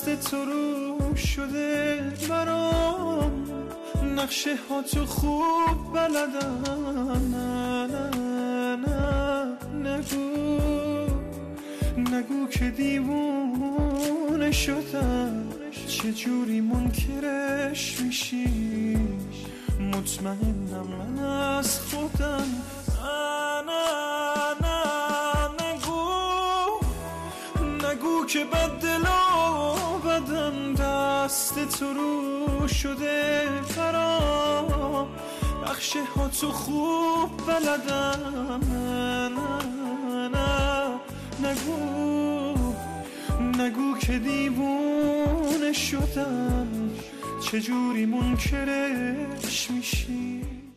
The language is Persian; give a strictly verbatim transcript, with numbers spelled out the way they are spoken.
دست تو رو شده برام، نقشه ها تو خوب بلدم. نه نه نه نگو نگو که دیوونه شدم، چجوری منکرش میشی؟ مطمئنم من از خودم. نه نه نه نگو نگو که بد دل و بدم، دست تو رو شده برام، نقشه ها تو خوب بلدم. نه نه نه نگو نگو که دیوونه شدم، چجوری منکرش میشی؟